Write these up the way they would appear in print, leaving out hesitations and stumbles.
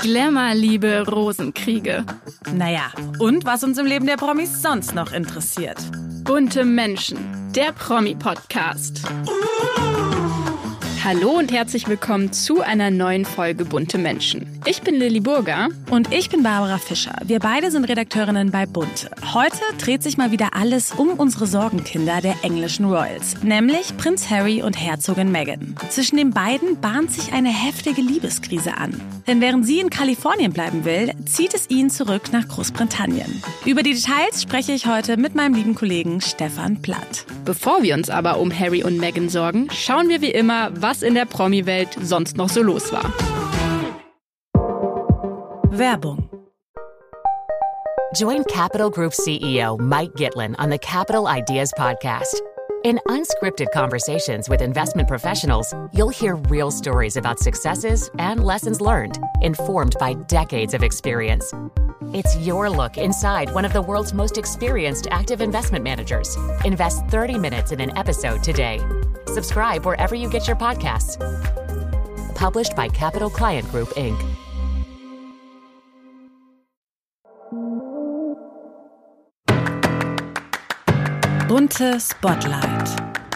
Glamour-Liebe, Rosenkriege. Naja, und was uns im Leben der Promis sonst noch interessiert. Bunte Menschen, der Promi-Podcast. Hallo und herzlich willkommen zu einer neuen Folge Bunte Menschen. Ich bin Lilly Burger. Und ich bin Barbara Fischer. Wir beide sind Redakteurinnen bei Bunte. Heute dreht sich mal wieder alles um unsere Sorgenkinder der englischen Royals. Nämlich Prinz Harry und Herzogin Meghan. Zwischen den beiden bahnt sich eine heftige Liebeskrise an. Denn während sie in Kalifornien bleiben will, zieht es ihn zurück nach Großbritannien. Über die Details spreche ich heute mit meinem lieben Kollegen Stefan Platt. Bevor wir uns aber um Harry und Meghan sorgen, schauen wir wie immer, was in der Promi-Welt sonst noch so los war. Werbung. Join Capital Group CEO Mike Gitlin on the Capital Ideas Podcast. In unscripted conversations with investment professionals, you'll hear real stories about successes and lessons learned, informed by decades of experience. It's your look inside one of the world's most experienced active investment managers. Invest 30 minutes in an episode today. Subscribe wherever you get your podcasts. Published by Capital Client Group, Inc. Bunte Spotlight.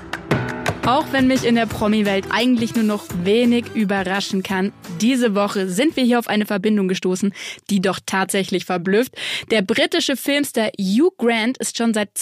Auch wenn mich in der Promi-Welt eigentlich nur noch wenig überraschen kann, diese Woche sind wir hier auf eine Verbindung gestoßen, die doch tatsächlich verblüfft. Der britische Filmstar Hugh Grant ist schon seit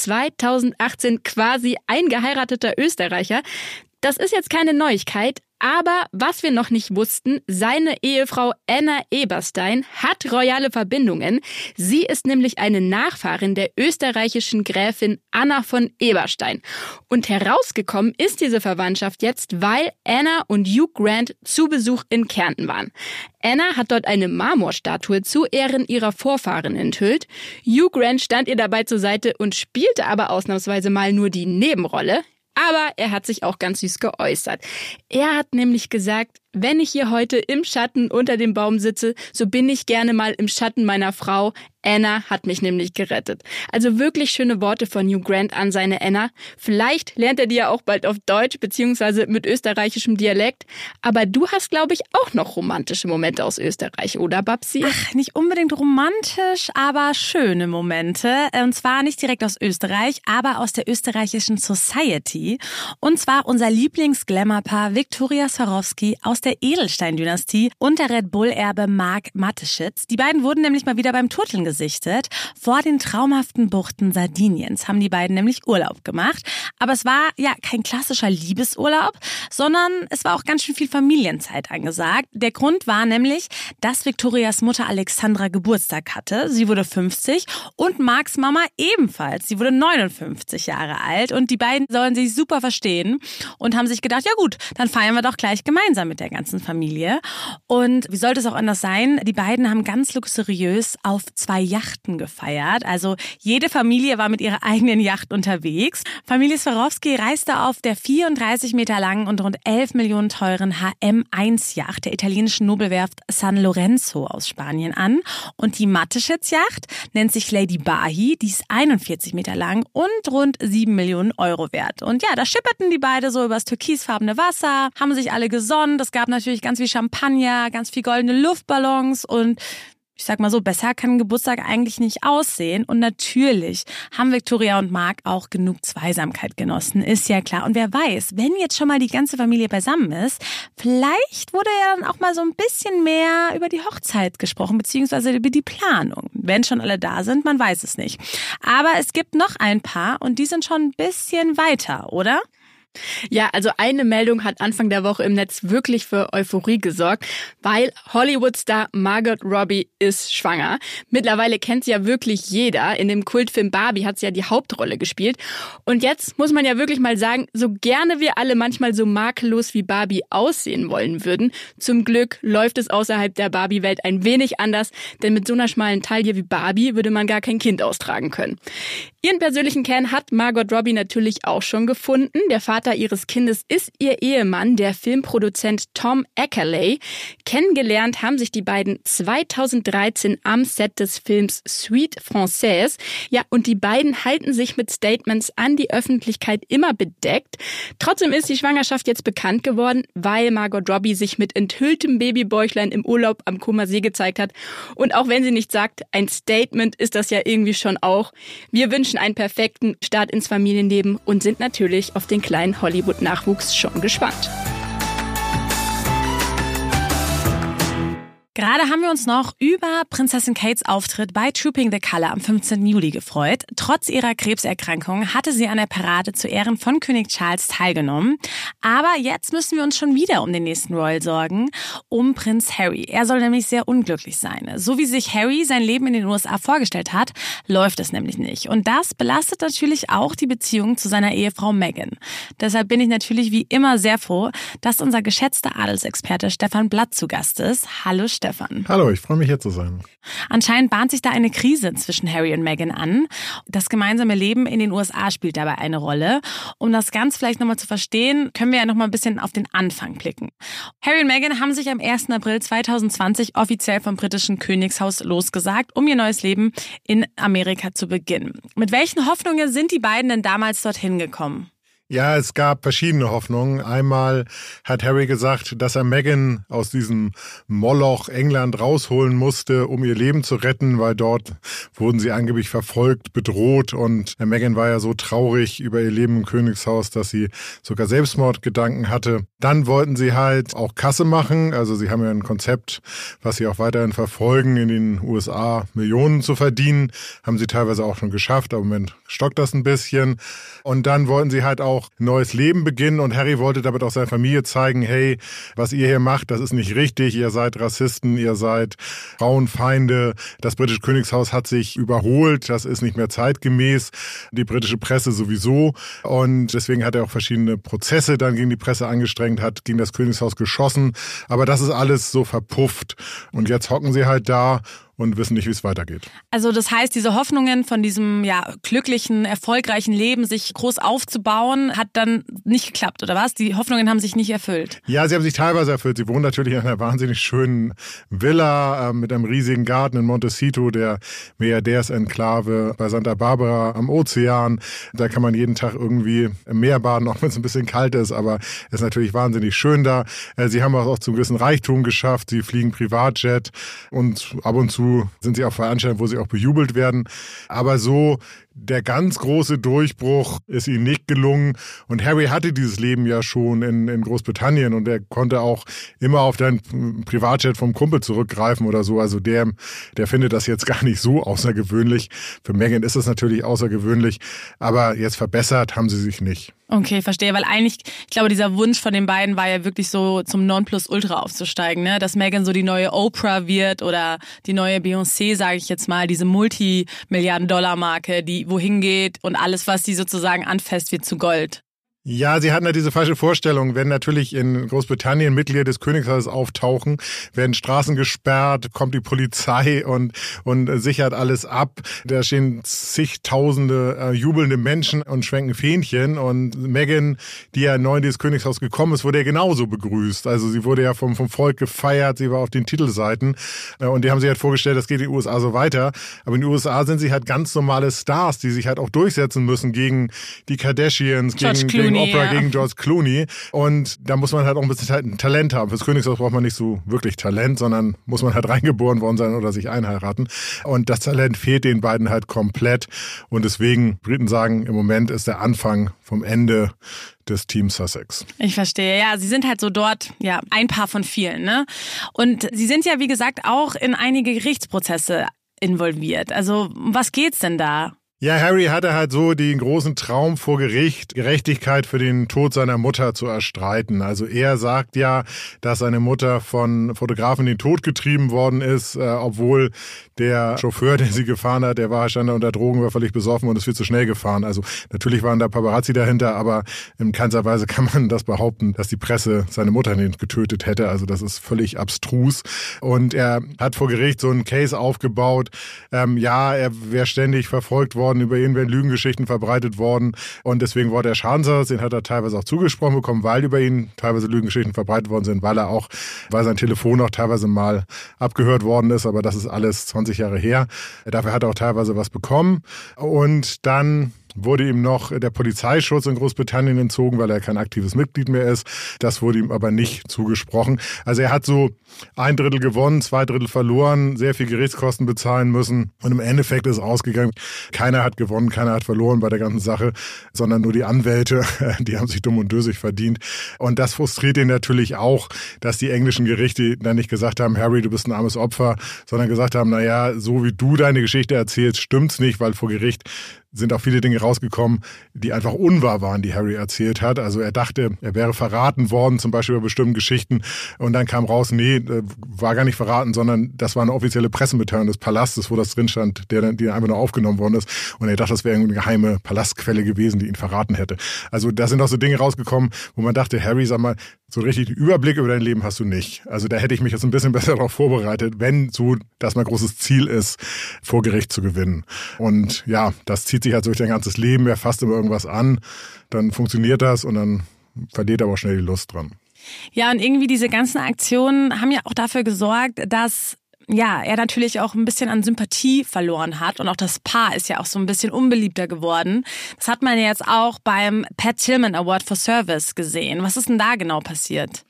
2018 quasi ein geheirateter Österreicher. Das ist jetzt keine Neuigkeit, aber was wir noch nicht wussten, seine Ehefrau Anna Eberstein hat royale Verbindungen. Sie ist nämlich eine Nachfahrin der österreichischen Gräfin Anna von Eberstein. Und herausgekommen ist diese Verwandtschaft jetzt, weil Anna und Hugh Grant zu Besuch in Kärnten waren. Anna hat dort eine Marmorstatue zu Ehren ihrer Vorfahren enthüllt. Hugh Grant stand ihr dabei zur Seite und spielte aber ausnahmsweise mal nur die Nebenrolle. Aber er hat sich auch ganz süß geäußert. Er hat nämlich gesagt, wenn ich hier heute im Schatten unter dem Baum sitze, so bin ich gerne mal im Schatten meiner Frau. Anna hat mich nämlich gerettet. Also wirklich schöne Worte von Hugh Grant an seine Anna. Vielleicht lernt er die ja auch bald auf Deutsch bzw. mit österreichischem Dialekt. Aber du hast, glaube ich, auch noch romantische Momente aus Österreich, oder Babsi? Ach, nicht unbedingt romantisch, aber schöne Momente. Und zwar nicht direkt aus Österreich, aber aus der österreichischen Society. Und zwar unser Lieblings-Glamour-Paar Viktoria Swarovski aus der Edelstein-Dynastie und der Red Bull-Erbe Marc Mateschitz. Die beiden wurden nämlich mal wieder beim Turteln gesichtet. Vor den traumhaften Buchten Sardiniens haben die beiden nämlich Urlaub gemacht. Aber es war ja kein klassischer Liebesurlaub, sondern es war auch ganz schön viel Familienzeit angesagt. Der Grund war nämlich, dass Viktorias Mutter Alexandra Geburtstag hatte. Sie wurde 50 und Marcs Mama ebenfalls. Sie wurde 59 Jahre alt und die beiden sollen sich super verstehen und haben sich gedacht, ja gut, dann feiern wir doch gleich gemeinsam mit der ganzen Familie. Und wie sollte es auch anders sein? Die beiden haben ganz luxuriös auf 2 Yachten gefeiert. Also jede Familie war mit ihrer eigenen Yacht unterwegs. Familie Swarovski reiste auf der 34 Meter langen und rund 11 Millionen teuren HM1-Yacht der italienischen Nobelwerft San Lorenzo aus Spanien an. Und die Mateschitz-Yacht nennt sich Lady Bahi. Die ist 41 Meter lang und rund 7 Millionen Euro wert. Und ja, da schipperten die beide so übers türkisfarbene Wasser, haben sich alle gesonnen. Es gab natürlich ganz viel Champagner, ganz viel goldene Luftballons und ich sag mal so, besser kann ein Geburtstag eigentlich nicht aussehen. Und natürlich haben Viktoria und Marc auch genug Zweisamkeit genossen, ist ja klar. Und wer weiß, wenn jetzt schon mal die ganze Familie beisammen ist, vielleicht wurde ja dann auch mal so ein bisschen mehr über die Hochzeit gesprochen, beziehungsweise über die Planung. Wenn schon alle da sind, man weiß es nicht. Aber es gibt noch ein paar und die sind schon ein bisschen weiter, oder? Ja, also eine Meldung hat Anfang der Woche im Netz wirklich für Euphorie gesorgt, weil Hollywood-Star Margot Robbie ist schwanger. Mittlerweile kennt sie ja wirklich jeder. In dem Kultfilm Barbie hat sie ja die Hauptrolle gespielt. Und jetzt muss man ja wirklich mal sagen, so gerne wir alle manchmal so makellos wie Barbie aussehen wollen würden, zum Glück läuft es außerhalb der Barbie-Welt ein wenig anders, denn mit so einer schmalen Taille wie Barbie würde man gar kein Kind austragen können. Ihren persönlichen Kern hat Margot Robbie natürlich auch schon gefunden. Der Vater ihres Kindes ist ihr Ehemann, der Filmproduzent Tom Eckerley. Kennengelernt haben sich die beiden 2013 am Set des Films Suite Française. Ja, und die beiden halten sich mit Statements an die Öffentlichkeit immer bedeckt. Trotzdem ist die Schwangerschaft jetzt bekannt geworden, weil Margot Robbie sich mit enthülltem Babybäuchlein im Urlaub am Comer See gezeigt hat. Und auch wenn sie nicht sagt, ein Statement ist das ja irgendwie schon auch. Wir wünschen einen perfekten Start ins Familienleben und sind natürlich auf den kleinen Hollywood-Nachwuchs schon gespannt. Gerade haben wir uns noch über Prinzessin Kates Auftritt bei Trooping the Colour am 15. Juli gefreut. Trotz ihrer Krebserkrankung hatte sie an der Parade zu Ehren von König Charles teilgenommen. Aber jetzt müssen wir uns schon wieder um den nächsten Royal sorgen, um Prinz Harry. Er soll nämlich sehr unglücklich sein. So wie sich Harry sein Leben in den USA vorgestellt hat, läuft es nämlich nicht. Und das belastet natürlich auch die Beziehung zu seiner Ehefrau Meghan. Deshalb bin ich natürlich wie immer sehr froh, dass unser geschätzter Adelsexperte Stefan Blatt zu Gast ist. Hallo Stefan. Hallo, ich freue mich hier zu sein. Anscheinend bahnt sich da eine Krise zwischen Harry und Meghan an. Das gemeinsame Leben in den USA spielt dabei eine Rolle. Um das ganz vielleicht nochmal zu verstehen, können wir ja nochmal ein bisschen auf den Anfang blicken. Harry und Meghan haben sich am 1. April 2020 offiziell vom britischen Königshaus losgesagt, um ihr neues Leben in Amerika zu beginnen. Mit welchen Hoffnungen sind die beiden denn damals dorthin gekommen? Ja, es gab verschiedene Hoffnungen. Einmal hat Harry gesagt, dass er Meghan aus diesem Moloch England rausholen musste, um ihr Leben zu retten, weil dort wurden sie angeblich verfolgt, bedroht und Meghan war ja so traurig über ihr Leben im Königshaus, dass sie sogar Selbstmordgedanken hatte. Dann wollten sie halt auch Kasse machen, also sie haben ja ein Konzept, was sie auch weiterhin verfolgen, in den USA Millionen zu verdienen. Haben sie teilweise auch schon geschafft, aber im Moment stockt das ein bisschen. Und dann wollten sie halt auch ein neues Leben beginnen und Harry wollte damit auch seiner Familie zeigen, hey, was ihr hier macht, das ist nicht richtig, ihr seid Rassisten, ihr seid Frauenfeinde, das britische Königshaus hat sich überholt, das ist nicht mehr zeitgemäß, die britische Presse sowieso und deswegen hat er auch verschiedene Prozesse dann gegen die Presse angestrengt, hat gegen das Königshaus geschossen, aber das ist alles so verpufft und jetzt hocken sie halt da und wissen nicht, wie es weitergeht. Also das heißt, diese Hoffnungen von diesem glücklichen, erfolgreichen Leben, sich groß aufzubauen, hat dann nicht geklappt, oder was? Die Hoffnungen haben sich nicht erfüllt? Ja, sie haben sich teilweise erfüllt. Sie wohnen natürlich in einer wahnsinnig schönen Villa mit einem riesigen Garten in Montecito, der Milliardärsenklave bei Santa Barbara am Ozean. Da kann man jeden Tag irgendwie im Meer baden, auch wenn es ein bisschen kalt ist, aber es ist natürlich wahnsinnig schön da. Sie haben auch zu einem gewissen Reichtum geschafft. Sie fliegen Privatjet und ab und zu sind sie auf Veranstaltungen, wo sie auch bejubelt werden. Aber so der ganz große Durchbruch ist ihnen nicht gelungen. Und Harry hatte dieses Leben ja schon in Großbritannien und er konnte auch immer auf den Privatjet vom Kumpel zurückgreifen oder so. Also der findet das jetzt gar nicht so außergewöhnlich. Für Meghan ist es natürlich außergewöhnlich, aber jetzt verbessert haben sie sich nicht. Okay, verstehe, weil eigentlich, ich glaube, dieser Wunsch von den beiden war ja wirklich so zum Nonplusultra aufzusteigen, ne? Dass Meghan so die neue Oprah wird oder die neue Beyoncé, sage ich jetzt mal, diese Multimilliarden-Dollar-Marke, die wohin geht und alles, was sie sozusagen anfasst, wird zu Gold. Ja, sie hatten ja diese falsche Vorstellung. Wenn natürlich in Großbritannien Mitglieder des Königshauses auftauchen, werden Straßen gesperrt, kommt die Polizei und sichert alles ab. Da stehen zigtausende jubelnde Menschen und schwenken Fähnchen. Und Meghan, die ja neu in dieses Königshaus gekommen ist, wurde ja genauso begrüßt. Also sie wurde ja vom Volk gefeiert, sie war auf den Titelseiten. Und die haben sich halt vorgestellt, das geht in den USA so weiter. Aber in den USA sind sie halt ganz normale Stars, die sich halt auch durchsetzen müssen gegen die Kardashians, gegen Oprah, gegen George Clooney. Und da muss man halt auch ein bisschen Talent haben. Fürs Königshaus braucht man nicht so wirklich Talent, sondern muss man halt reingeboren worden sein oder sich einheiraten. Und das Talent fehlt den beiden halt komplett. Und deswegen, Briten sagen, im Moment ist der Anfang vom Ende des Team Sussex. Ich verstehe, ja, sie sind halt so dort, ja, ein Paar von vielen, ne? Und sie sind ja, wie gesagt, auch in einige Gerichtsprozesse involviert. Also, um was geht's denn da? Ja, Harry hatte halt so den großen Traum vor Gericht, Gerechtigkeit für den Tod seiner Mutter zu erstreiten. Also er sagt ja, dass seine Mutter von Fotografen in den Tod getrieben worden ist, obwohl der Chauffeur, der sie gefahren hat, stand da unter Drogen, war völlig besoffen und ist viel zu schnell gefahren. Also natürlich waren da Paparazzi dahinter, aber in keinster Weise kann man das behaupten, dass die Presse seine Mutter nicht getötet hätte. Also das ist völlig abstrus. Und er hat vor Gericht so einen Case aufgebaut. Er wäre ständig verfolgt worden worden, über ihn wären Lügengeschichten verbreitet worden und deswegen wurde er Schadensersatz, den hat er teilweise auch zugesprochen bekommen, weil über ihn teilweise Lügengeschichten verbreitet worden sind, weil sein Telefon auch teilweise mal abgehört worden ist, aber das ist alles 20 Jahre her. Dafür hat er auch teilweise was bekommen und dann wurde ihm noch der Polizeischutz in Großbritannien entzogen, weil er kein aktives Mitglied mehr ist. Das wurde ihm aber nicht zugesprochen. Also er hat so 1/3 gewonnen, 2/3 verloren, sehr viel Gerichtskosten bezahlen müssen. Und im Endeffekt ist ausgegangen, keiner hat gewonnen, keiner hat verloren bei der ganzen Sache, sondern nur die Anwälte, die haben sich dumm und dösig verdient. Und das frustriert ihn natürlich auch, dass die englischen Gerichte dann nicht gesagt haben, Harry, du bist ein armes Opfer, sondern gesagt haben, naja, so wie du deine Geschichte erzählst, stimmt's nicht, weil vor Gericht sind auch viele Dinge rausgekommen, die einfach unwahr waren, die Harry erzählt hat. Also er dachte, er wäre verraten worden, zum Beispiel über bestimmte Geschichten. Und dann kam raus, nee, war gar nicht verraten, sondern das war eine offizielle Pressemitteilung des Palastes, wo das drin stand, die einfach nur aufgenommen worden ist. Und er dachte, das wäre eine geheime Palastquelle gewesen, die ihn verraten hätte. Also da sind auch so Dinge rausgekommen, wo man dachte, Harry, sag mal, so richtig einen Überblick über dein Leben hast du nicht. Also da hätte ich mich jetzt ein bisschen besser darauf vorbereitet, wenn so das mein großes Ziel ist, vor Gericht zu gewinnen. Und ja, das zieht sich halt durch dein ganzes Leben, er fasst immer irgendwas an, dann funktioniert das und dann verliert er aber schnell die Lust dran. Ja, und irgendwie diese ganzen Aktionen haben ja auch dafür gesorgt, dass er natürlich auch ein bisschen an Sympathie verloren hat und auch das Paar ist ja auch so ein bisschen unbeliebter geworden. Das hat man jetzt auch beim Pat Tillman Award for Service gesehen. Was ist denn da genau passiert?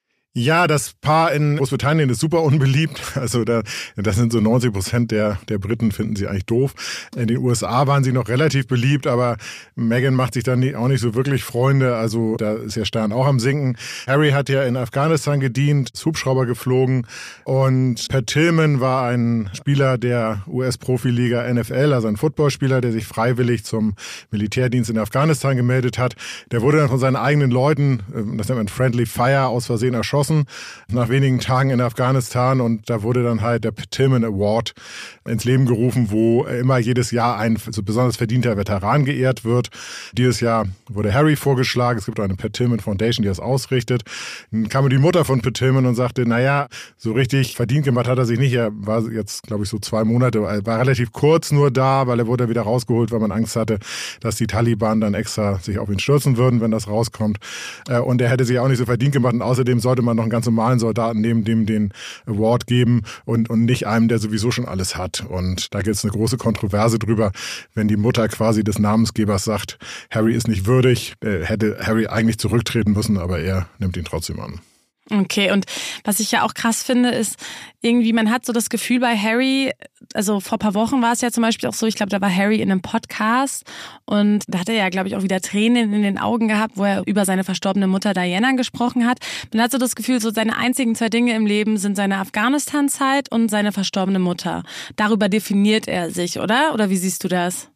Ja, das Paar in Großbritannien ist super unbeliebt. Also das sind so 90% der Briten finden sie eigentlich doof. In den USA waren sie noch relativ beliebt, aber Meghan macht sich dann auch nicht so wirklich Freunde. Also da ist ja Stern auch am Sinken. Harry hat ja in Afghanistan gedient, ist Hubschrauber geflogen und Pat Tillman war ein Spieler der US-Profiliga NFL, also ein Footballspieler, der sich freiwillig zum Militärdienst in Afghanistan gemeldet hat. Der wurde dann von seinen eigenen Leuten, das nennt man Friendly Fire, aus Versehen erschossen. Nach wenigen Tagen in Afghanistan und da wurde dann halt der Pat Tillman Award ins Leben gerufen, wo immer jedes Jahr ein so besonders verdienter Veteran geehrt wird. Dieses Jahr wurde Harry vorgeschlagen. Es gibt auch eine Pat Tillman Foundation, die das ausrichtet. Dann kam die Mutter von Pat Tillman und sagte, naja, so richtig verdient gemacht hat er sich nicht. Er war jetzt, glaube ich, so 2 Monate, war relativ kurz nur da, weil er wurde wieder rausgeholt, weil man Angst hatte, dass die Taliban dann extra sich auf ihn stürzen würden, wenn das rauskommt. Und er hätte sich auch nicht so verdient gemacht und außerdem sollte man noch einen ganz normalen Soldaten neben dem den Award geben und nicht einem, der sowieso schon alles hat. Und da gibt es eine große Kontroverse drüber, wenn die Mutter quasi des Namensgebers sagt, Harry ist nicht würdig, hätte Harry eigentlich zurücktreten müssen, aber er nimmt ihn trotzdem an. Okay, und was ich ja auch krass finde, ist irgendwie, man hat so das Gefühl bei Harry, also vor ein paar Wochen war es ja zum Beispiel auch so, ich glaube, da war Harry in einem Podcast und da hat er ja, glaube ich, auch wieder Tränen in den Augen gehabt, wo er über seine verstorbene Mutter Diana gesprochen hat. Man hat so das Gefühl, so seine einzigen 2 Dinge im Leben sind seine Afghanistan-Zeit und seine verstorbene Mutter. Darüber definiert er sich, oder? Oder wie siehst du das?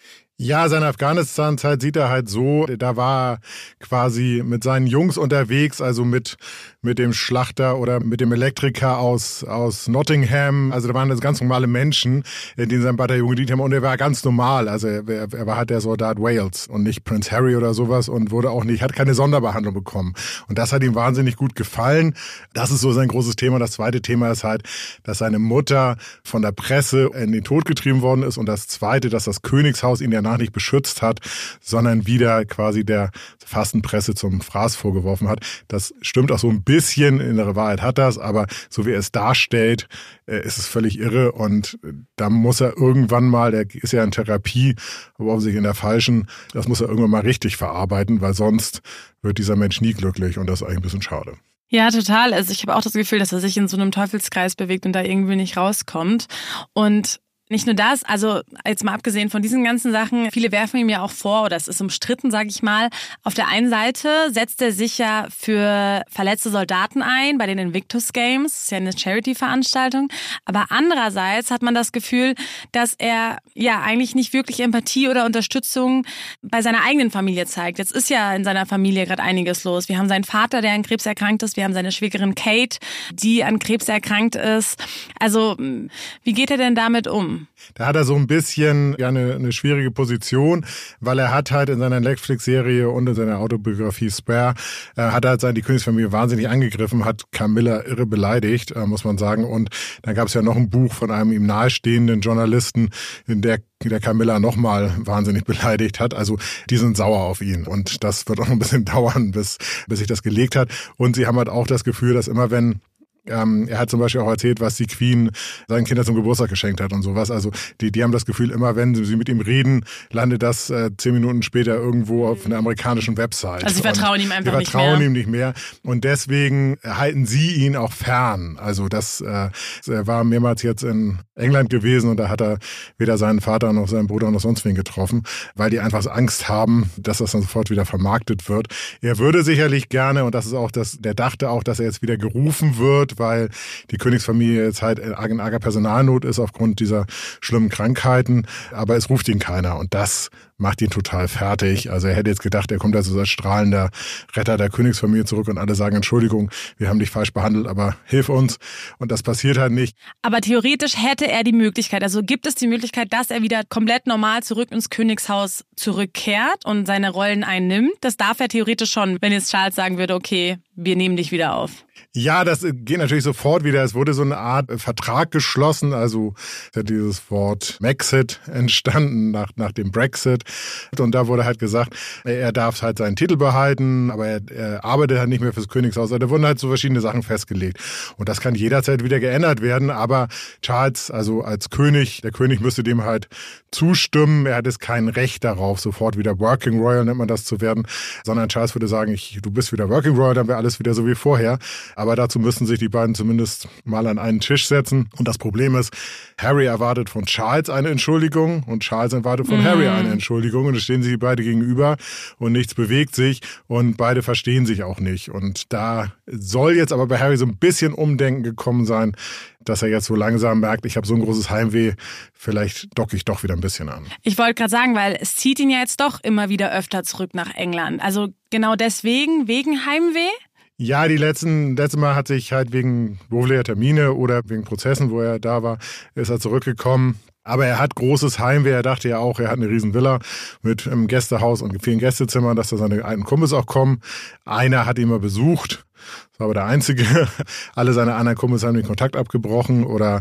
Ja, seine Afghanistan-Zeit sieht er halt so, da war quasi mit seinen Jungs unterwegs, also mit dem Schlachter oder mit dem Elektriker aus Nottingham. Also da waren das ganz normale Menschen, die in seinem Bataillon gedient haben und er war ganz normal. Also er war halt der Soldat Wales und nicht Prince Harry oder sowas und hat keine Sonderbehandlung bekommen. Und das hat ihm wahnsinnig gut gefallen. Das ist so sein großes Thema. Das zweite Thema ist halt, dass seine Mutter von der Presse in den Tod getrieben worden ist und das zweite, dass das Königshaus ihn danach nicht beschützt hat, sondern wieder quasi der Fastenpresse zum Fraß vorgeworfen hat. Das stimmt auch so ein bisschen, innere Wahrheit hat das, aber so wie er es darstellt, ist es völlig irre und da muss er irgendwann mal, der ist ja in Therapie, aber offensichtlich in der falschen, das muss er irgendwann mal richtig verarbeiten, weil sonst wird dieser Mensch nie glücklich und das ist eigentlich ein bisschen schade. Ja, total. Also ich habe auch das Gefühl, dass er sich in so einem Teufelskreis bewegt und da irgendwie nicht rauskommt. Und nicht nur das, also jetzt mal abgesehen von diesen ganzen Sachen, viele werfen ihm ja auch vor, oder es ist umstritten, sage ich mal, auf der einen Seite setzt er sich ja für verletzte Soldaten ein bei den Invictus Games, das ist ja eine Charity-Veranstaltung, aber andererseits hat man das Gefühl, dass er ja eigentlich nicht wirklich Empathie oder Unterstützung bei seiner eigenen Familie zeigt. Jetzt ist ja in seiner Familie gerade einiges los. Wir haben seinen Vater, der an Krebs erkrankt ist, wir haben seine Schwägerin Kate, die an Krebs erkrankt ist. Also wie geht er denn damit um? Da hat er so ein bisschen eine schwierige Position, weil er hat halt in seiner Netflix-Serie und in seiner Autobiografie Spare, hat er halt die Königsfamilie wahnsinnig angegriffen, hat Camilla irre beleidigt, muss man sagen. Und dann gab es ja noch ein Buch von einem ihm nahestehenden Journalisten, in der Camilla nochmal wahnsinnig beleidigt hat. Also die sind sauer auf ihn. Und das wird auch noch ein bisschen dauern, bis sich das gelegt hat. Und sie haben halt auch das Gefühl, dass immer wenn er hat zum Beispiel auch erzählt, was die Queen seinen Kindern zum Geburtstag geschenkt hat und sowas. Also die haben das Gefühl, immer wenn sie mit ihm reden, landet das 10 Minuten später irgendwo auf einer amerikanischen Website. Also sie vertrauen ihm einfach nicht mehr. Sie vertrauen ihm nicht mehr. Und deswegen halten sie ihn auch fern. Also er war mehrmals jetzt in England gewesen und da hat er weder seinen Vater noch seinen Bruder noch sonst wen getroffen, weil die einfach Angst haben, dass das dann sofort wieder vermarktet wird. Er würde sicherlich gerne, und das ist auch der dachte auch, dass er jetzt wieder gerufen wird, weil die Königsfamilie jetzt halt in arger Personalnot ist aufgrund dieser schlimmen Krankheiten. Aber es ruft ihn keiner und das macht ihn total fertig. Also er hätte jetzt gedacht, er kommt also als strahlender Retter der Königsfamilie zurück und alle sagen, Entschuldigung, wir haben dich falsch behandelt, aber hilf uns. Und das passiert halt nicht. Aber theoretisch hätte er die Möglichkeit, also gibt es die Möglichkeit, dass er wieder komplett normal zurück ins Königshaus zurückkehrt und seine Rollen einnimmt? Das darf er theoretisch schon, wenn jetzt Charles sagen würde, okay, wir nehmen dich wieder auf. Ja, das geht natürlich sofort wieder. Es wurde so eine Art Vertrag geschlossen, also dieses Wort Maxit entstanden nach dem Brexit. Und da wurde halt gesagt, er darf halt seinen Titel behalten, aber er arbeitet halt nicht mehr fürs Königshaus. Da wurden halt so verschiedene Sachen festgelegt. Und das kann jederzeit wieder geändert werden. Aber Charles, also als König, der König müsste dem halt zustimmen. Er hat jetzt kein Recht darauf, sofort wieder Working Royal, nennt man das, zu werden. Sondern Charles würde sagen, du bist wieder Working Royal, dann wäre alles wieder so wie vorher. Aber dazu müssen sich die beiden zumindest mal an einen Tisch setzen. Und das Problem ist, Harry erwartet von Charles eine Entschuldigung und Charles erwartet von Harry eine Entschuldigung. Und es stehen sich beide gegenüber und nichts bewegt sich und beide verstehen sich auch nicht. Und da soll jetzt aber bei Harry so ein bisschen Umdenken gekommen sein, dass er jetzt so langsam merkt, ich habe so ein großes Heimweh, vielleicht docke ich doch wieder ein bisschen an. Ich wollte gerade sagen, weil es zieht ihn ja jetzt doch immer wieder öfter zurück nach England. Also genau deswegen, wegen Heimweh? Ja, letzte Mal hat sich halt wegen beruflicher Termine oder wegen Prozessen, wo er da war, ist er zurückgekommen. Aber er hat großes Heimweh. Er dachte ja auch, er hat eine riesen Villa mit einem Gästehaus und vielen Gästezimmern, dass da seine alten Kumpels auch kommen. Einer hat ihn mal besucht. Das war aber der Einzige. Alle seine anderen Kumpels haben den Kontakt abgebrochen oder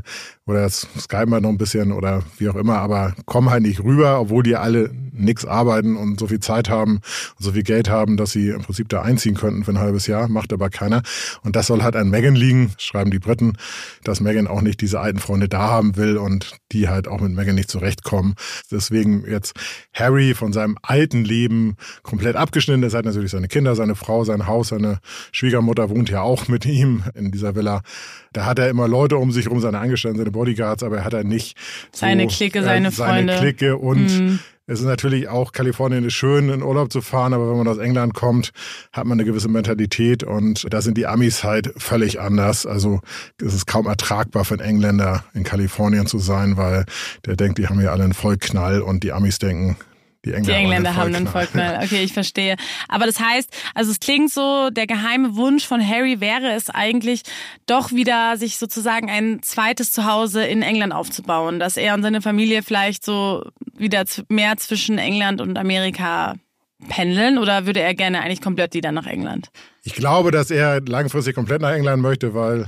skypen halt noch ein bisschen oder wie auch immer, aber kommen halt nicht rüber, obwohl die alle nix arbeiten und so viel Zeit haben und so viel Geld haben, dass sie im Prinzip da einziehen könnten für ein halbes Jahr, macht aber keiner. Und das soll halt an Meghan liegen, schreiben die Briten, dass Meghan auch nicht diese alten Freunde da haben will und die halt auch mit Meghan nicht zurechtkommen. Deswegen jetzt Harry von seinem alten Leben komplett abgeschnitten. Er hat natürlich seine Kinder, seine Frau, sein Haus, seine Schwiegermutter wohnt ja auch mit ihm in dieser Villa. Da hat er immer Leute um sich rum, seine Angestellten, seine Bodyguards, aber er hat halt nicht seine Clique, seine Freunde. Seine Clique und es ist natürlich auch, Kalifornien ist schön, in Urlaub zu fahren, aber wenn man aus England kommt, hat man eine gewisse Mentalität und da sind die Amis halt völlig anders. Also es ist kaum ertragbar für einen Engländer in Kalifornien zu sein, weil der denkt, die haben hier alle einen Vollknall und die Amis denken, die Engländer haben einen Vollknall. Okay, ich verstehe. Aber das heißt, also es klingt so, der geheime Wunsch von Harry wäre es eigentlich, doch wieder sich sozusagen ein zweites Zuhause in England aufzubauen, dass er und seine Familie vielleicht so wieder mehr zwischen England und Amerika pendeln, oder würde er gerne eigentlich komplett wieder nach England? Ich glaube, dass er langfristig komplett nach England möchte, weil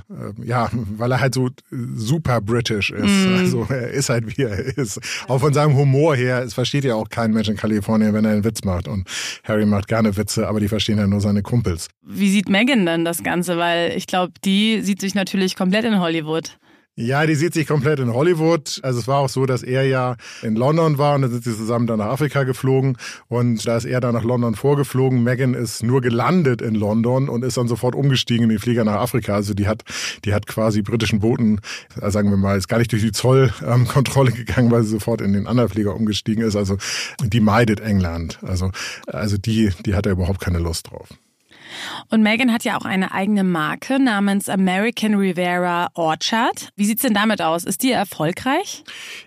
er halt so super british ist. Also er ist halt, wie er ist. Auch von seinem Humor her, es versteht ja auch kein Mensch in Kalifornien, wenn er einen Witz macht. Und Harry macht gerne Witze, aber die verstehen ja nur seine Kumpels. Wie sieht Meghan denn das Ganze? Weil ich glaube, die sieht sich natürlich komplett in Hollywood. Ja, die sieht sich komplett in Hollywood. Also es war auch so, dass er ja in London war und dann sind sie zusammen dann nach Afrika geflogen und da ist er dann nach London vorgeflogen. Meghan ist nur gelandet in London und ist dann sofort umgestiegen in den Flieger nach Afrika. Also die hat quasi britischen Boten, sagen wir mal, ist gar nicht durch die Zollkontrolle gegangen, weil sie sofort in den anderen Flieger umgestiegen ist. Also die meidet England. Also die hat da überhaupt keine Lust drauf. Und Meghan hat ja auch eine eigene Marke namens American Riviera Orchard. Wie sieht's denn damit aus? Ist die erfolgreich?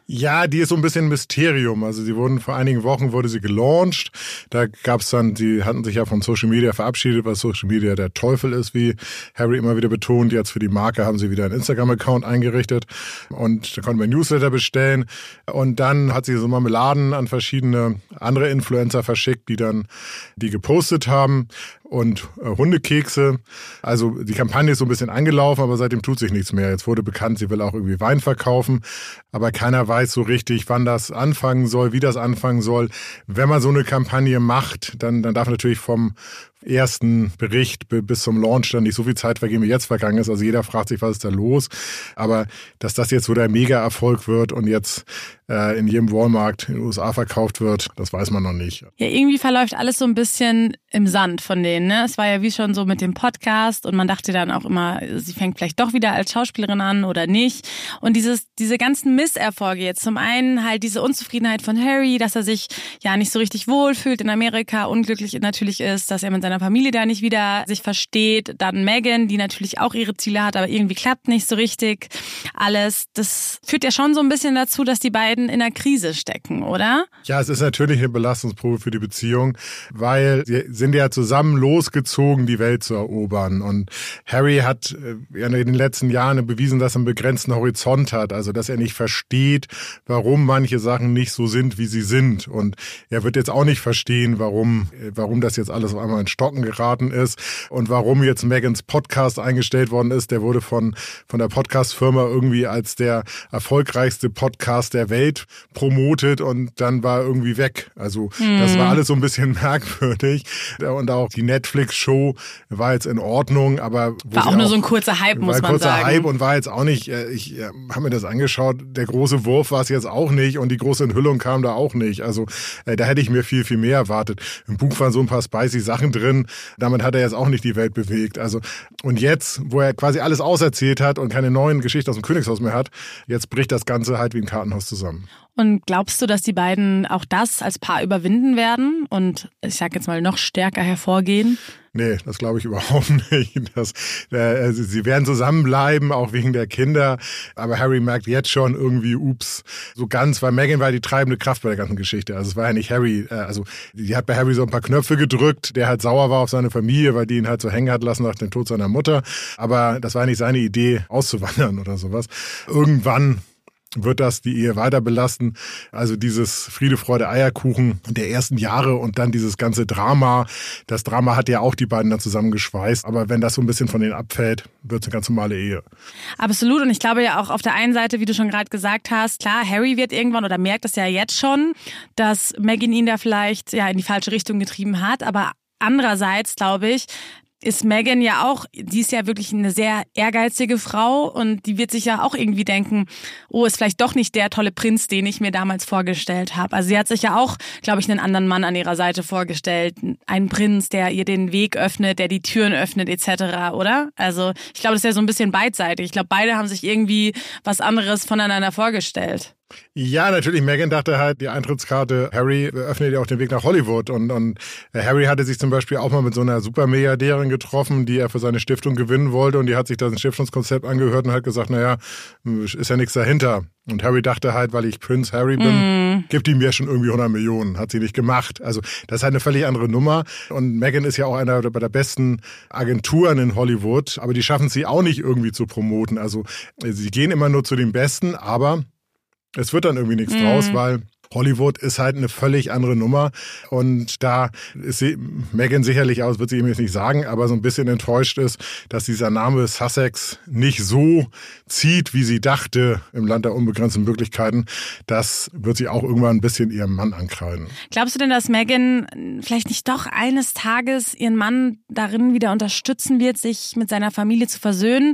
Ja, die ist so ein bisschen ein Mysterium. Also sie wurden vor einigen Wochen gelauncht. Da gab's dann, die hatten sich ja von Social Media verabschiedet, weil Social Media der Teufel ist, wie Harry immer wieder betont. Jetzt für die Marke haben sie wieder einen Instagram-Account eingerichtet und da konnten wir Newsletter bestellen. Und dann hat sie so Marmeladen an verschiedene andere Influencer verschickt, die dann die gepostet haben. Und Hundekekse. Also die Kampagne ist so ein bisschen angelaufen, aber seitdem tut sich nichts mehr. Jetzt wurde bekannt, sie will auch irgendwie Wein verkaufen, aber keiner weiß so richtig, wann das anfangen soll, wie das anfangen soll. Wenn man so eine Kampagne macht, dann darf natürlich vom ersten Bericht bis zum Launch dann nicht so viel Zeit vergehen, wie jetzt vergangen ist. Also jeder fragt sich, was ist da los? Aber dass das jetzt so der Mega-Erfolg wird und jetzt in jedem Walmart in den USA verkauft wird, das weiß man noch nicht. Ja, irgendwie verläuft alles so ein bisschen im Sand von denen, ne? Es war ja wie schon so mit dem Podcast und man dachte dann auch immer, sie fängt vielleicht doch wieder als Schauspielerin an oder nicht. Und diese ganzen Misserfolge jetzt, zum einen halt diese Unzufriedenheit von Harry, dass er sich ja nicht so richtig wohlfühlt in Amerika, unglücklich natürlich ist, dass er mit seiner Familie da nicht wieder sich versteht. Dann Meghan, die natürlich auch ihre Ziele hat, aber irgendwie klappt nicht so richtig. Alles, das führt ja schon so ein bisschen dazu, dass die beiden in einer Krise stecken, oder? Ja, es ist natürlich eine Belastungsprobe für die Beziehung, weil sie sind ja zusammen losgezogen, die Welt zu erobern. Und Harry hat in den letzten Jahren bewiesen, dass er einen begrenzten Horizont hat, also dass er nicht versteht, warum manche Sachen nicht so sind, wie sie sind. Und er wird jetzt auch nicht verstehen, warum das jetzt alles auf einmal in Stocken geraten ist und warum jetzt Meghans Podcast eingestellt worden ist. Der wurde von der Podcast-Firma irgendwie als der erfolgreichste Podcast der Welt promotet und dann war irgendwie weg. Also das war alles so ein bisschen merkwürdig. Und auch die Netflix-Show war jetzt in Ordnung, aber war auch nur so ein kurzer Hype, muss man sagen. Kurzer Hype und war jetzt auch nicht, ich habe mir das angeschaut, der große Wurf war es jetzt auch nicht und die große Enthüllung kam da auch nicht. Also da hätte ich mir viel, viel mehr erwartet. Im Buch waren so ein paar spicy Sachen drin, damit hat er jetzt auch nicht die Welt bewegt. Also und jetzt, wo er quasi alles auserzählt hat und keine neuen Geschichten aus dem Königshaus mehr hat, jetzt bricht das Ganze halt wie ein Kartenhaus zusammen. Und glaubst du, dass die beiden auch das als Paar überwinden werden und ich sag jetzt mal noch stärker hervorgehen? Nee, das glaube ich überhaupt nicht. Sie werden zusammenbleiben, auch wegen der Kinder. Aber Harry merkt jetzt schon irgendwie, so ganz, weil Meghan war die treibende Kraft bei der ganzen Geschichte. Also es war ja nicht Harry, die hat bei Harry so ein paar Knöpfe gedrückt, der halt sauer war auf seine Familie, weil die ihn halt so hängen hat lassen nach dem Tod seiner Mutter. Aber das war nicht seine Idee, auszuwandern oder sowas. Irgendwann wird das die Ehe weiter belasten. Also dieses Friede, Freude, Eierkuchen der ersten Jahre und dann dieses ganze Drama. Das Drama hat ja auch die beiden dann zusammengeschweißt. Aber wenn das so ein bisschen von denen abfällt, wird es eine ganz normale Ehe. Absolut. Und ich glaube ja auch auf der einen Seite, wie du schon gerade gesagt hast, klar, Harry wird irgendwann oder merkt es ja jetzt schon, dass Meghan ihn da vielleicht ja in die falsche Richtung getrieben hat. Aber andererseits, glaube ich, ist Meghan ja auch, die ist ja wirklich eine sehr ehrgeizige Frau und die wird sich ja auch irgendwie denken, oh, ist vielleicht doch nicht der tolle Prinz, den ich mir damals vorgestellt habe. Also sie hat sich ja auch, glaube ich, einen anderen Mann an ihrer Seite vorgestellt. Einen Prinz, der ihr den Weg öffnet, der die Türen öffnet etc., oder? Also ich glaube, das ist ja so ein bisschen beidseitig. Ich glaube, beide haben sich irgendwie was anderes voneinander vorgestellt. Ja, natürlich. Meghan dachte halt, die Eintrittskarte Harry öffnet ja auch den Weg nach Hollywood. Und Harry hatte sich zum Beispiel auch mal mit so einer Supermilliardärin getroffen, die er für seine Stiftung gewinnen wollte. Und die hat sich das Stiftungskonzept angehört und hat gesagt, naja, ist ja nichts dahinter. Und Harry dachte halt, weil ich Prinz Harry bin, gibt die mir schon irgendwie 100 Millionen. Hat sie nicht gemacht. Also das ist halt eine völlig andere Nummer. Und Meghan ist ja auch einer der besten Agenturen in Hollywood. Aber die schaffen sie auch nicht irgendwie zu promoten. Also sie gehen immer nur zu den Besten, aber es wird dann irgendwie nichts draus, weil Hollywood ist halt eine völlig andere Nummer und da ist Meghan sicherlich aus, wird sie ihm jetzt nicht sagen, aber so ein bisschen enttäuscht ist, dass dieser Name Sussex nicht so zieht, wie sie dachte im Land der unbegrenzten Möglichkeiten. Das wird sie auch irgendwann ein bisschen ihrem Mann ankreiden. Glaubst du denn, dass Meghan vielleicht nicht doch eines Tages ihren Mann darin wieder unterstützen wird, sich mit seiner Familie zu versöhnen?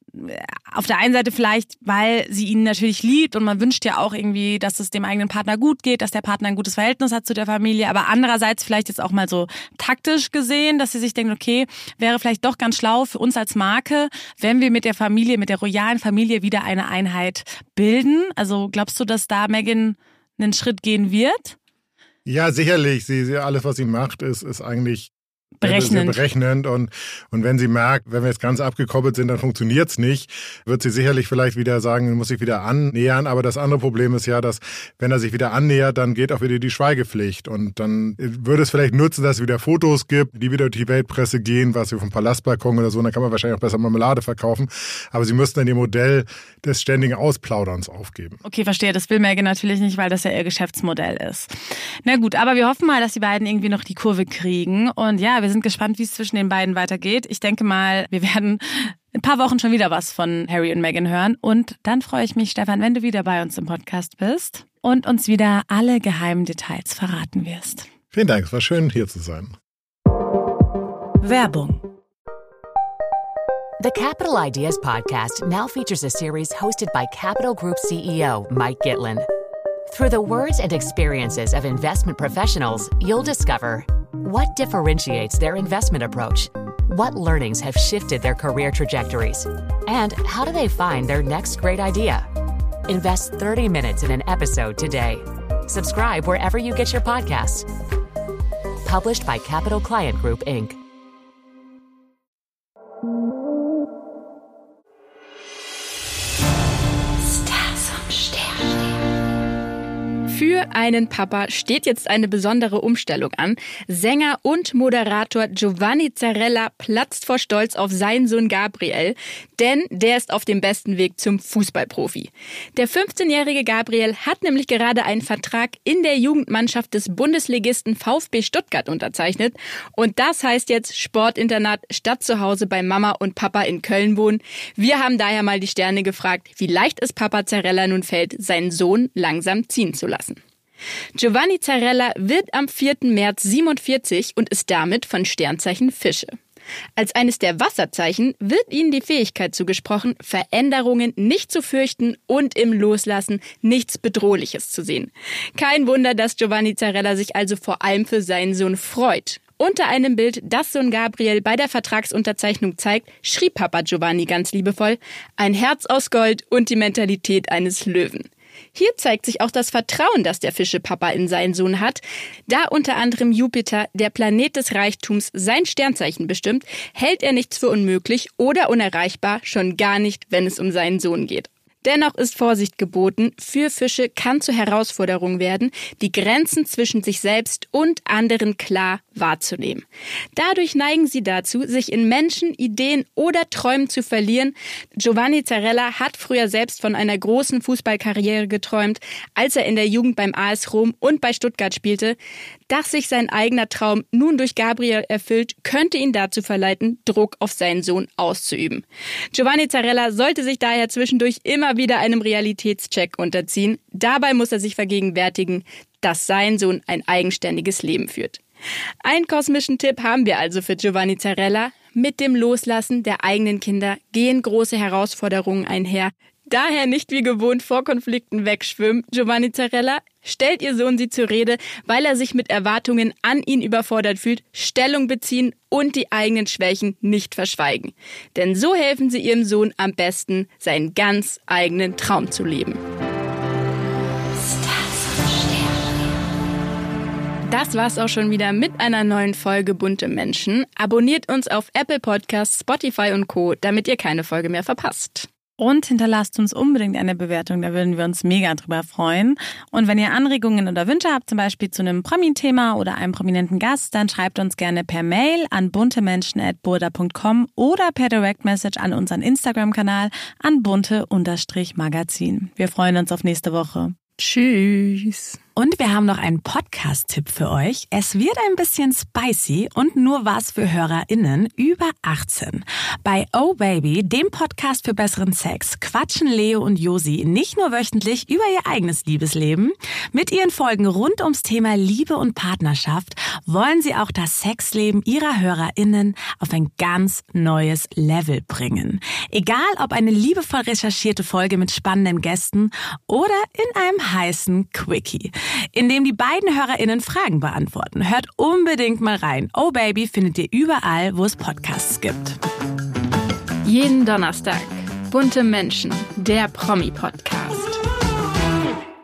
Auf der einen Seite vielleicht, weil sie ihn natürlich liebt und man wünscht ja auch irgendwie, dass es dem eigenen Partner gut geht, dass der Partner ein gutes Verhältnis hat zu der Familie, aber andererseits vielleicht jetzt auch mal so taktisch gesehen, dass sie sich denkt, okay, wäre vielleicht doch ganz schlau für uns als Marke, wenn wir mit der Familie, mit der royalen Familie wieder eine Einheit bilden. Also glaubst du, dass da Meghan einen Schritt gehen wird? Ja, sicherlich. Alles, was sie macht, ist eigentlich berechnend. Und wenn sie merkt, wenn wir jetzt ganz abgekoppelt sind, dann funktioniert's nicht, wird sie sicherlich vielleicht wieder sagen, muss sich wieder annähern. Aber das andere Problem ist ja, dass wenn er sich wieder annähert, dann geht auch wieder die Schweigepflicht. Und dann würde es vielleicht nutzen, dass es wieder Fotos gibt, die wieder durch die Weltpresse gehen, was wir vom Palastbalkon oder so, dann kann man wahrscheinlich auch besser Marmelade verkaufen. Aber sie müssten dann ihr Modell des ständigen Ausplauderns aufgeben. Okay, verstehe. Das will Megan natürlich nicht, weil das ja ihr Geschäftsmodell ist. Na gut, aber wir hoffen mal, dass die beiden irgendwie noch die Kurve kriegen. Und ja, wir sind gespannt, wie es zwischen den beiden weitergeht. Ich denke mal, wir werden ein paar Wochen schon wieder was von Harry und Meghan hören. Und dann freue ich mich, Stefan, wenn du wieder bei uns im Podcast bist und uns wieder alle geheimen Details verraten wirst. Vielen Dank, es war schön, hier zu sein. Werbung. The Capital Ideas Podcast now features a series hosted by Capital Group CEO Mike Gitlin. Through the words and experiences of investment professionals, you'll discover what differentiates their investment approach, what learnings have shifted their career trajectories, and how do they find their next great idea. Invest 30 minutes in an episode today. Subscribe wherever you get your podcasts. Published by Capital Client Group, Inc. Für einen Papa steht jetzt eine besondere Umstellung an. Sänger und Moderator Giovanni Zarrella platzt vor Stolz auf seinen Sohn Gabriel, denn der ist auf dem besten Weg zum Fußballprofi. Der 15-jährige Gabriel hat nämlich gerade einen Vertrag in der Jugendmannschaft des Bundesligisten VfB Stuttgart unterzeichnet. Und das heißt jetzt Sportinternat statt zu Hause bei Mama und Papa in Köln wohnen. Wir haben daher mal die Sterne gefragt, wie leicht es Papa Zarrella nun fällt, seinen Sohn langsam ziehen zu lassen. Giovanni Zarrella wird am 4. März 47 und ist damit von Sternzeichen Fische. Als eines der Wasserzeichen wird ihnen die Fähigkeit zugesprochen, Veränderungen nicht zu fürchten und im Loslassen nichts Bedrohliches zu sehen. Kein Wunder, dass Giovanni Zarrella sich also vor allem für seinen Sohn freut. Unter einem Bild, das Sohn Gabriel bei der Vertragsunterzeichnung zeigt, schrieb Papa Giovanni ganz liebevoll: ein Herz aus Gold und die Mentalität eines Löwen. Hier zeigt sich auch das Vertrauen, das der Fischepapa in seinen Sohn hat. Da unter anderem Jupiter, der Planet des Reichtums, sein Sternzeichen bestimmt, hält er nichts für unmöglich oder unerreichbar, schon gar nicht, wenn es um seinen Sohn geht. Dennoch ist Vorsicht geboten. Für Fische kann zur Herausforderung werden, die Grenzen zwischen sich selbst und anderen klar wahrzunehmen. Dadurch neigen sie dazu, sich in Menschen, Ideen oder Träumen zu verlieren. Giovanni Zarrella hat früher selbst von einer großen Fußballkarriere geträumt, als er in der Jugend beim AS Rom und bei Stuttgart spielte. Dass sich sein eigener Traum nun durch Gabriel erfüllt, könnte ihn dazu verleiten, Druck auf seinen Sohn auszuüben. Giovanni Zarrella sollte sich daher zwischendurch immer wieder einem Realitätscheck unterziehen. Dabei muss er sich vergegenwärtigen, dass sein Sohn ein eigenständiges Leben führt. Einen kosmischen Tipp haben wir also für Giovanni Zarrella. Mit dem Loslassen der eigenen Kinder gehen große Herausforderungen einher. Daher nicht wie gewohnt vor Konflikten wegschwimmen. Giovanni Zarrella, stellt Ihr Sohn Sie zur Rede, weil er sich mit Erwartungen an ihn überfordert fühlt, Stellung beziehen und die eigenen Schwächen nicht verschweigen. Denn so helfen Sie Ihrem Sohn am besten, seinen ganz eigenen Traum zu leben. Das war's auch schon wieder mit einer neuen Folge Bunte Menschen. Abonniert uns auf Apple Podcasts, Spotify und Co., damit ihr keine Folge mehr verpasst. Und hinterlasst uns unbedingt eine Bewertung, da würden wir uns mega drüber freuen. Und wenn ihr Anregungen oder Wünsche habt, zum Beispiel zu einem Promi-Thema oder einem prominenten Gast, dann schreibt uns gerne per Mail an buntemenschen@burda.com oder per Direct Message an unseren Instagram-Kanal an bunte_magazin. Wir freuen uns auf nächste Woche. Tschüss. Und wir haben noch einen Podcast-Tipp für euch. Es wird ein bisschen spicy und nur was für HörerInnen über 18. Bei Oh Baby, dem Podcast für besseren Sex, quatschen Leo und Josi nicht nur wöchentlich über ihr eigenes Liebesleben. Mit ihren Folgen rund ums Thema Liebe und Partnerschaft wollen sie auch das Sexleben ihrer HörerInnen auf ein ganz neues Level bringen. Egal ob eine liebevoll recherchierte Folge mit spannenden Gästen oder in einem heißen Quickie, in dem die beiden HörerInnen Fragen beantworten. Hört unbedingt mal rein. Oh Baby findet ihr überall, wo es Podcasts gibt. Jeden Donnerstag. Bunte Menschen, der Promi-Podcast.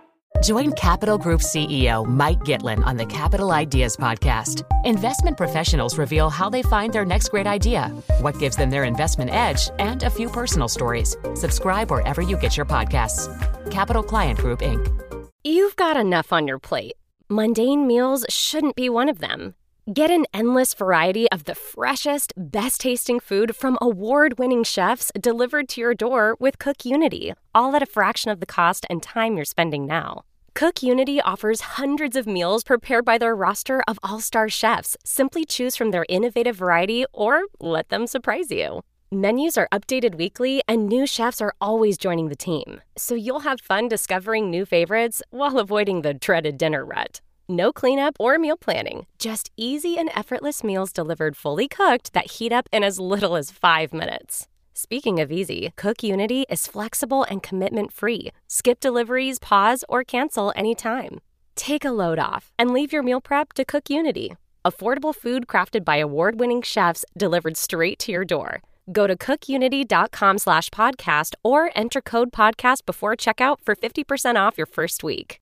Join Capital Group CEO Mike Gitlin on the Capital Ideas Podcast. Investment professionals reveal how they find their next great idea, what gives them their investment edge, and a few personal stories. Subscribe wherever you get your podcasts. Capital Client Group, Inc. You've got enough on your plate. Mundane meals shouldn't be one of them. Get an endless variety of the freshest, best-tasting food from award-winning chefs delivered to your door with CookUnity, all at a fraction of the cost and time you're spending now. CookUnity offers hundreds of meals prepared by their roster of all-star chefs. Simply choose from their innovative variety or let them surprise you. Menus are updated weekly and new chefs are always joining the team, so you'll have fun discovering new favorites while avoiding the dreaded dinner rut. No cleanup or meal planning, just easy and effortless meals delivered fully cooked that heat up in as little as 5 minutes. Speaking of easy, CookUnity is flexible and commitment-free. Skip deliveries, pause, or cancel anytime. Take a load off and leave your meal prep to CookUnity. Affordable food crafted by award-winning chefs delivered straight to your door. Go to cookunity.com/podcast or enter code podcast before checkout for 50% off your first week.